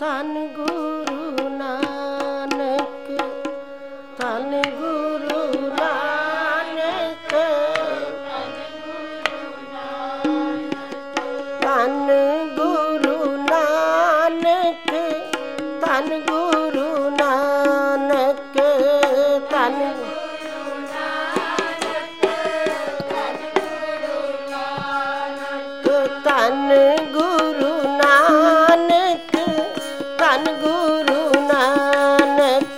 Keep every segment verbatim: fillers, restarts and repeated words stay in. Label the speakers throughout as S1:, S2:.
S1: ਧੰਨ ਗੁਰੂ ਨਾਨਕ, ਧੰਨ ਗੁਰੂ ਨਾਨਕ, ਧੰਨ ਗੁਰੂ ਨਾਨਕ, ਧੰਨ ਗੁਰੂ ਨਾਨਕ, ਧੰਨ ਧੰਨ ਗੁਰੂ ਨਾਨਕ, ਧੰਨ ਗੁਰੂ ਨਾਨਕ,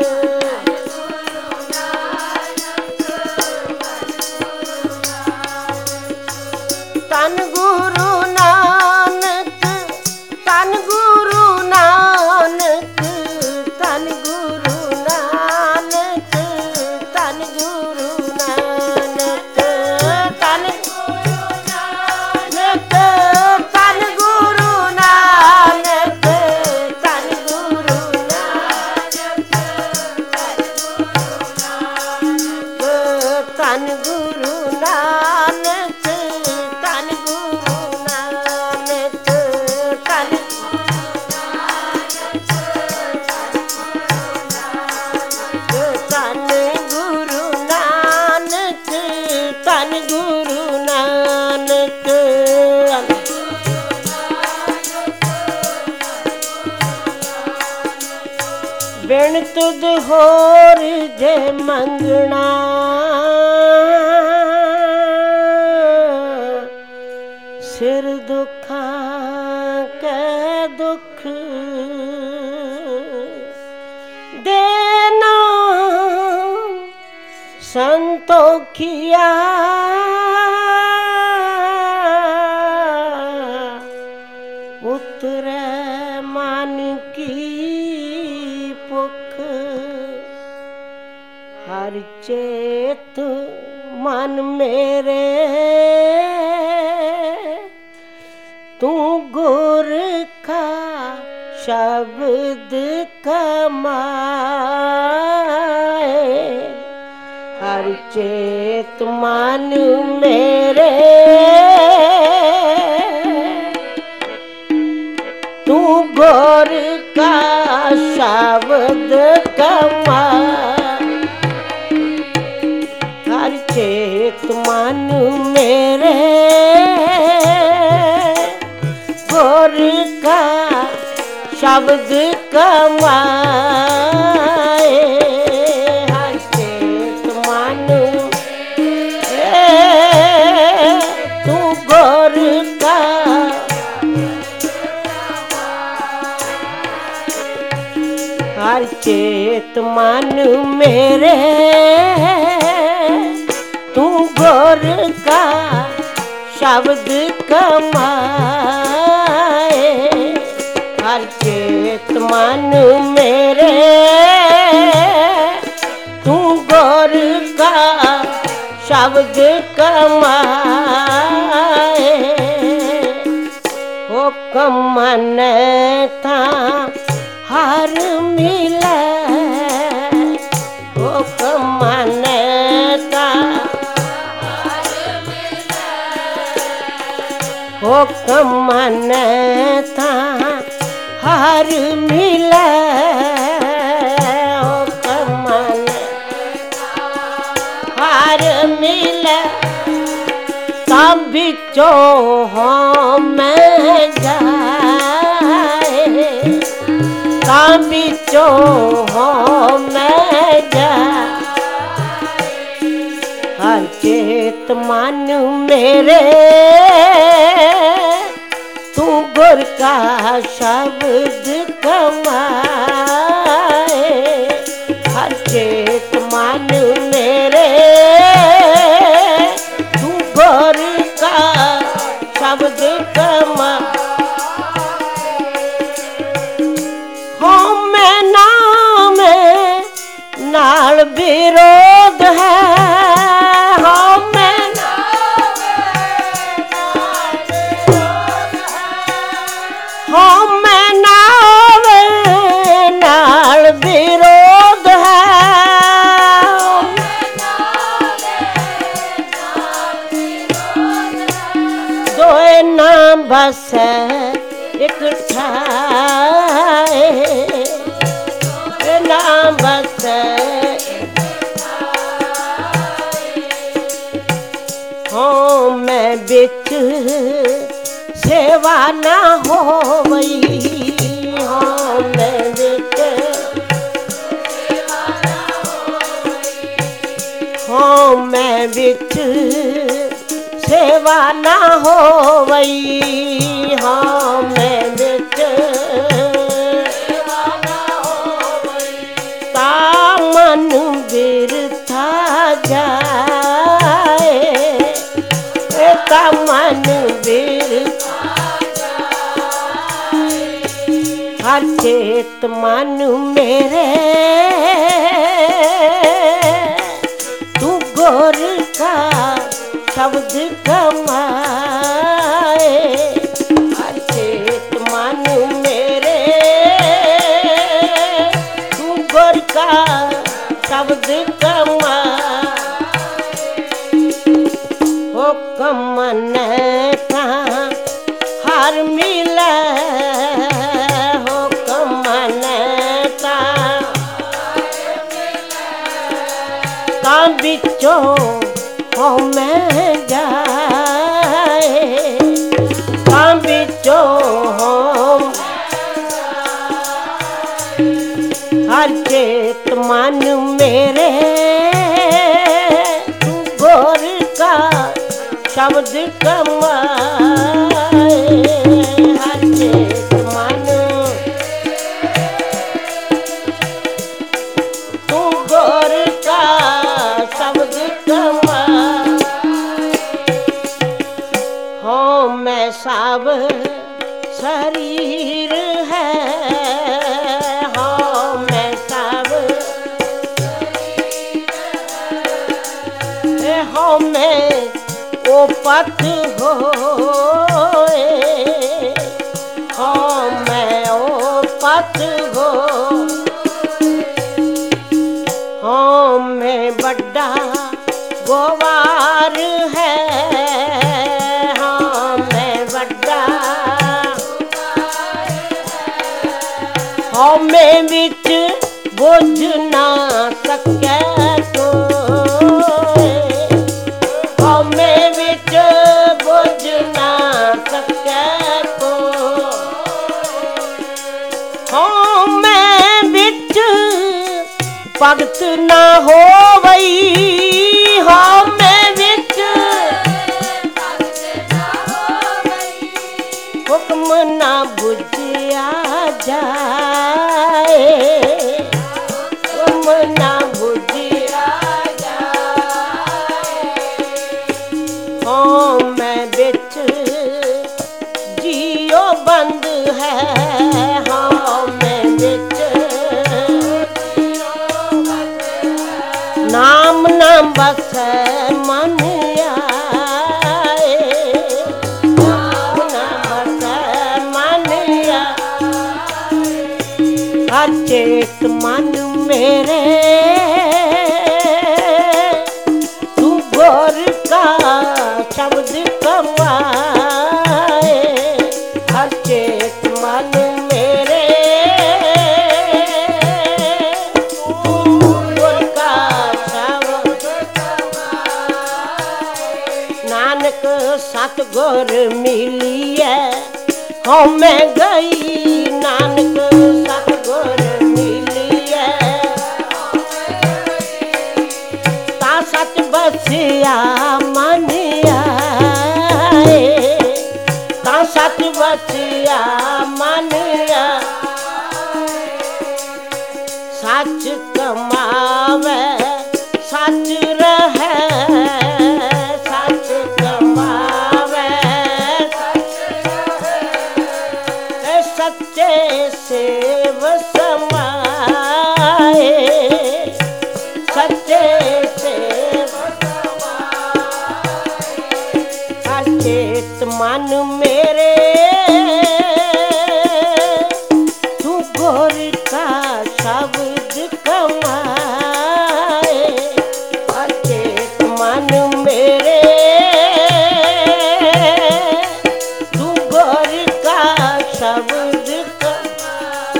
S1: ਧੰਨ ਗੁਰੂ ਨਾਨਕ, ਧੰਨ ਗੁਰੂ ਨਾਨਕ, ਧੰਨ ਗੁਰੂ ਨਾਨਕ, ਧੰਨ ਗੁਰੂ ਨਾਨਕ, ਧੰਨ ਧੰਨ ਗੁਰੂ ਨਾਨਕ, ਧੰਨ ਗੁਰੂ ਨਾਨਕ, ਧੰਨ ਗੁਰੂ ਨਾਨਕ, ਧੰਨ ਗੁਰੂ ਨਾਨਕ, ਧੰਨ ਧੰਨ ਗੁਰੂ ਨਾਨਕ, ਧੰਨ ਗੁਰੂ ਨਾਨਕ। ਬਿਨ ਤੁਧ ਹੋਰ ਜੇ ਮੰਗਣਾ, ਸਿਰ ਦੁੱਖਾਂ ਕੈ ਦੁੱਖ ਦੇਨਾ ਸੰਤੋਖਿਆ, ਉਤਰੈ ਮਨ ਕੀ ਭੁਖ, ਹਰ ਚੇਤ ਮਨ ਮੇਰੇ, ਤੂੰ ਗੁਰ ਕਾ शब्द कमाए, हर चेत मन मेरे, तू गुर का शब्द कमाए, हर चेत मन मेरे, गुर का शब्द कमाए, हर चेत मन तू गुर का हर चेत मन मेरे, तू गुर का शब्द कमाए, हर चेत मन मेरे, तू गुर का शब्द कमाए, हुक्म मनै था हर मिलै, हुक्म मनै था हुक्म मनै था हर मिलै, हुक्म मनै हर मिलै, तां बिचों मैं जाए, तां बिचों मैं जाए, हर चेत मन मेरे, तू गुर का शब्द कमाए, हर चेत मन मेरे, तू गुर का शब्द कमाए, हो मैं नाम नाल विरोध है, हो मैं हो मैं नाम नाल विरोध है, दोए नाम बस है एक ठाई, नाम बसे हो मैं बिच सेवा ना होवई हो मैं बिच हो मैं बिच सेवा ना होवई हो मैं बिच ता मन बिरथा जाए ता मन बिरथा हर चेत मन मेरे तू गुर का शब्द कमाए हर चेत मन मेरे तू गुर का शब्द कमाए हो कमन का हर मिले हो कमन का का बिचों हो मैं जाए का बिचों हो हर चेत मन मेरे तू गोर का शब्द कमाए हर चेत मन तू गोर का शब्द कमाए हो मैं सब शरीर है हो मैं सब हो मैं ओ पथ हो हो मैं ओ पथ हो हो मैं बड़ा गोवार है हो मैं बड़ा हो मैं बिच बुझ ना सके तो हो मैं बिच बुझ ना सके तो हो मैं बिच भगत ना होवई हो मैं बिच हुक्म ना बुझिया जाए हुक्म ना बुझिया जाए हो मैं बिच जियो बंद है हो मैं बिच नाम ना बस मन आए नाम ना बस मन आए हर चेत मन मेरे तू गोर का शब्द कमाए हर चेत मन मेरे नानक सतगुर मिलिए हो मैं गई नानक सतगुर मिलिए ता सच बसिया मन आए ता सच बसिया मन सच कमावे सच रहे सच्चे सेव समाए सच्चे सेव हर चेत मन मेरे तू गोर का शब्द कमाए हर चेत मन मेरे तू गोर का शब्द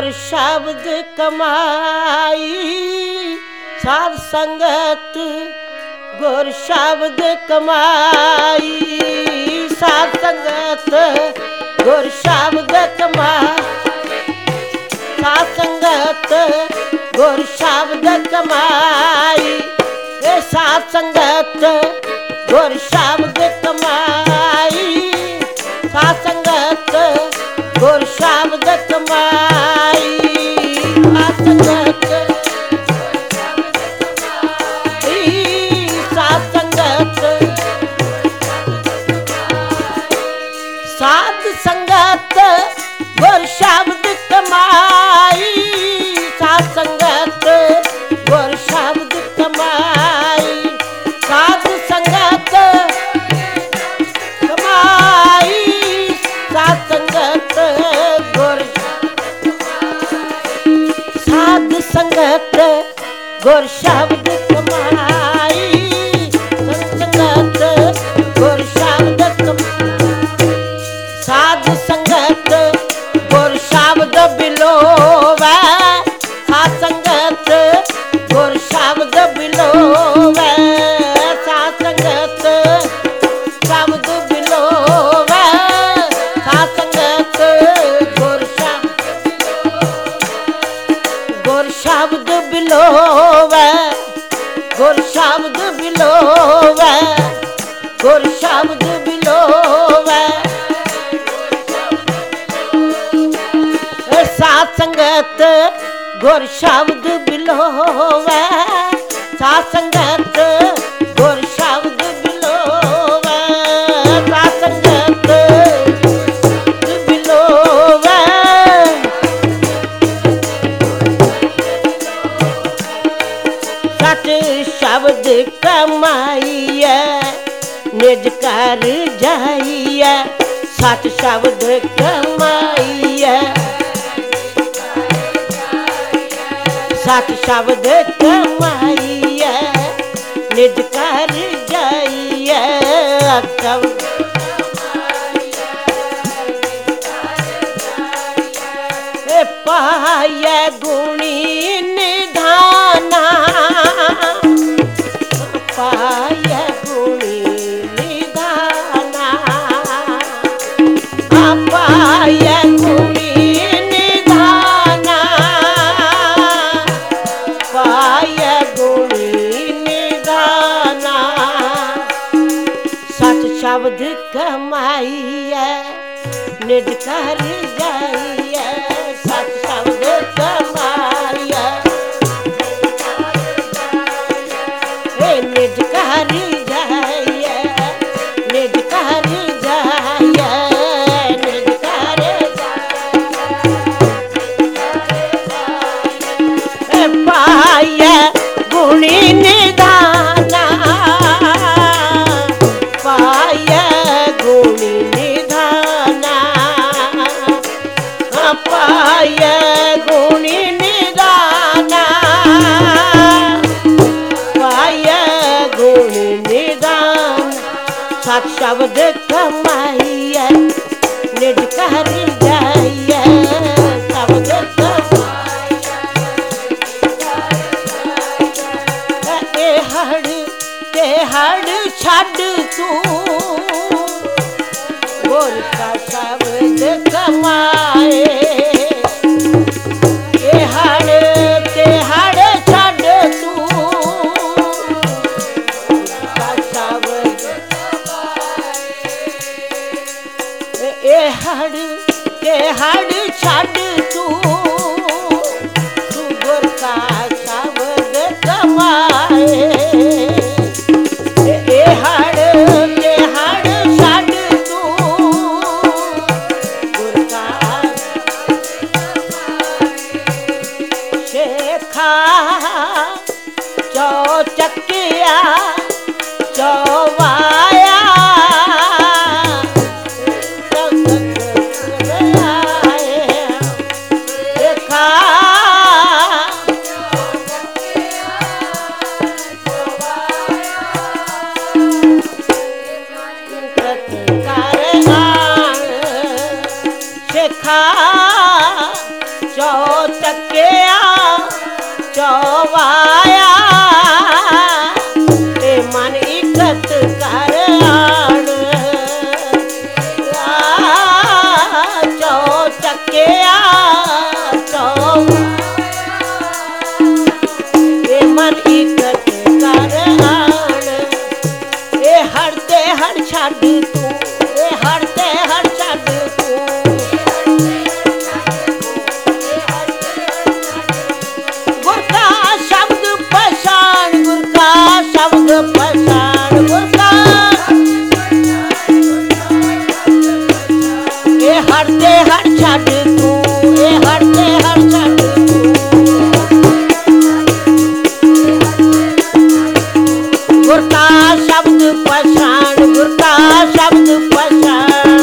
S1: गुर शब्द कमाई साध संगत गुर शब्द कमाई साध संगत गुर शब्द कमाई साध संगत गुर शब्द कमाई साध संगत गुर शब्द कमाई साध संगत गुर शब्द कमाई साध संगत साध संगत साध संगत गुर शब्द कमाई साध संगत गुर शब्द कमाई साध संगत कमाई साध संगत गुर साध संगत गुर शब्द कमाई संगत गुर शब्द साध संगत गुर शब्द बिलोवै साध संगत गुर शब्द बिलोवै साध संगत शब्द बिलोवै साध संगत गुर शब्द गुर शब्द बिलोवै गुर शब्द बिलोवै गुर शब्द बिलोवै साध संगत गुर शब्द बिलोवै साध संगत गुर शब्द बिलोवै साध संगत बिलोवै सच शब्द कमाइए निज कर जाइए सच शब्द कमाइए सच शब्द कमाइए निज कर जाइए शब्द पाइए गुणी निधाना पाइए गुणी निधाना पाइए गुणी निधाना पाइए गुणी निधाना सच शब्द कमाइए निज कर जाइए सच शब्द कमाइए निज कर जाइए निज कर जाइए निज कर जाइए पाइए गुणी निधाना पाइए गुणी निधाना पाइए गुणी निधाना पाइए गुणी निधान सच शब्द कमाइए निज कर जाइए शब्द कमाइए हड़ ते हड़ छड़ तू गुर का शब्द कमाए ए हड़ ते हड़ छड़ तू का शब्द ए हड़ ते हड़ छड़ तू तू गुर का शब्द कमाए ए हड़ ते हड़ छड़ तू गुर का शेखा चौचकिया चौवाया शेखा शेखा चौ चौचकिया चौवाया ए मन इकत कर आन चौचकिया ए मन इकत कर आन ए हरते हर छड़ तू ए हरते हर छड़ तू गुर का शब्द पहचान गुर का शब्द पहचान गुर का ए हरते हर छड़ तू ए हरते हर छड़ गुर का शब्द पहचान गुर का शब्द पहचान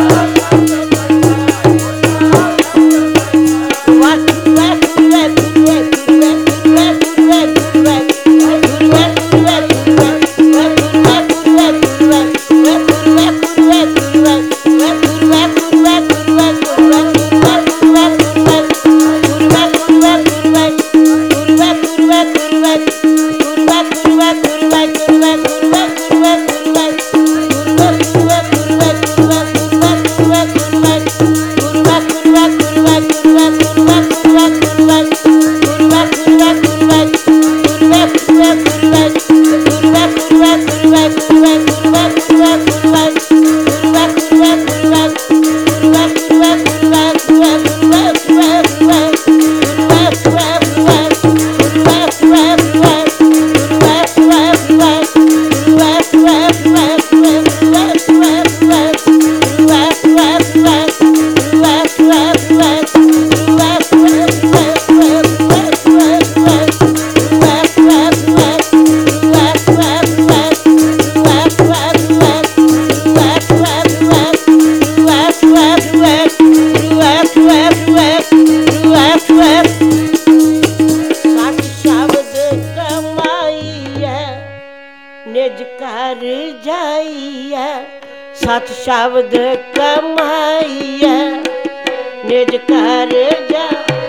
S1: निज कर जाइए सत शब्द कमाइए निज कर जा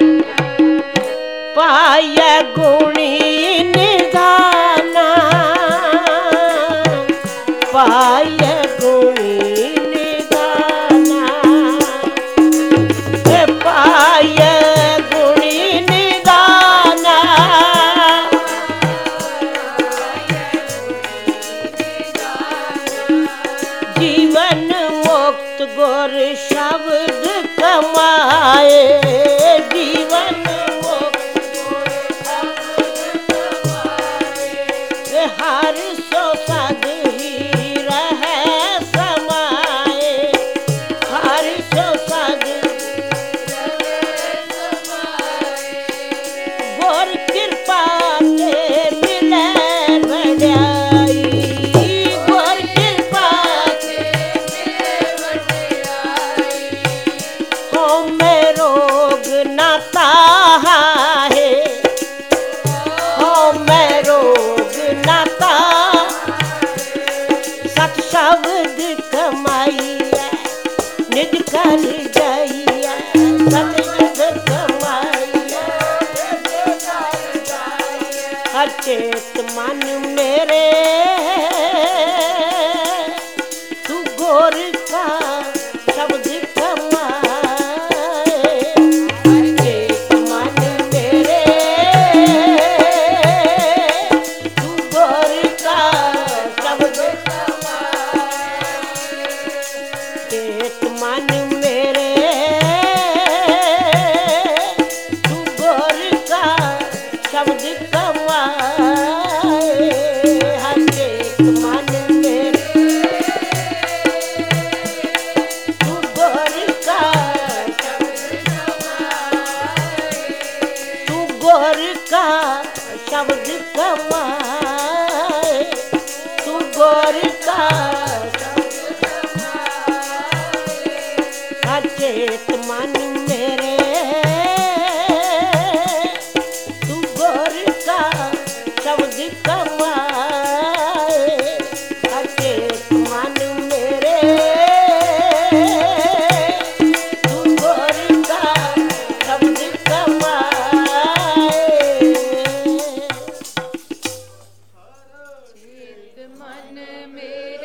S1: पाइए गुणी निधाना पाइए गुणी निधाना पाइए गुणी निधाना जीवन मुक्त गुर शब्द कमाए जीवन मुक्त गुर शब्द कमाए हर सो सद ही रहे समाए हर सो सद गुर कृपा के मिले बढ़ाई गुर कृपा में रोग न ताहा है हो मैं रोग न ता सत शब्द कमाइए निज कर जाइए सत शब्द कमाइए हर चेत मन मेरे तू गोर का शब्द कमाए शब्द कमाए तू गोर का चेत मन मेरे तू गोर का शब्द कमाए चेत मन मेरे तू गोर का शब्द कमाए
S2: मेरे